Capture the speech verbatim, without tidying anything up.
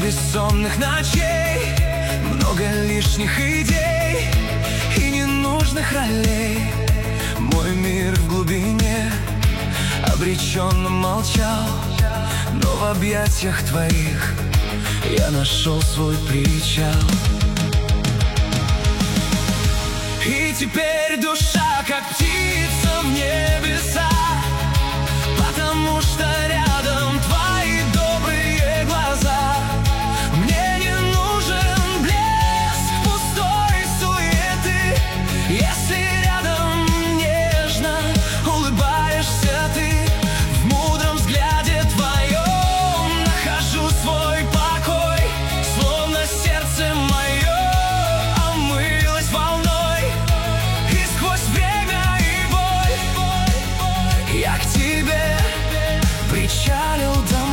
бессонных ночей, много лишних идей и ненужных ролей. Мой мир в глубине обреченно молчал, но в объятиях твоих я нашел свой причал. И теперь душа, как птица в небеса, потому что рядом твои добрые глаза. Мне не нужен блеск пустой суеты, если рядом нежно улыбаешься ты. В мудром взгляде твоем нахожу свой покой, словно сердце мое омылось волной, и сквозь время и боль я к тебе причалил домой.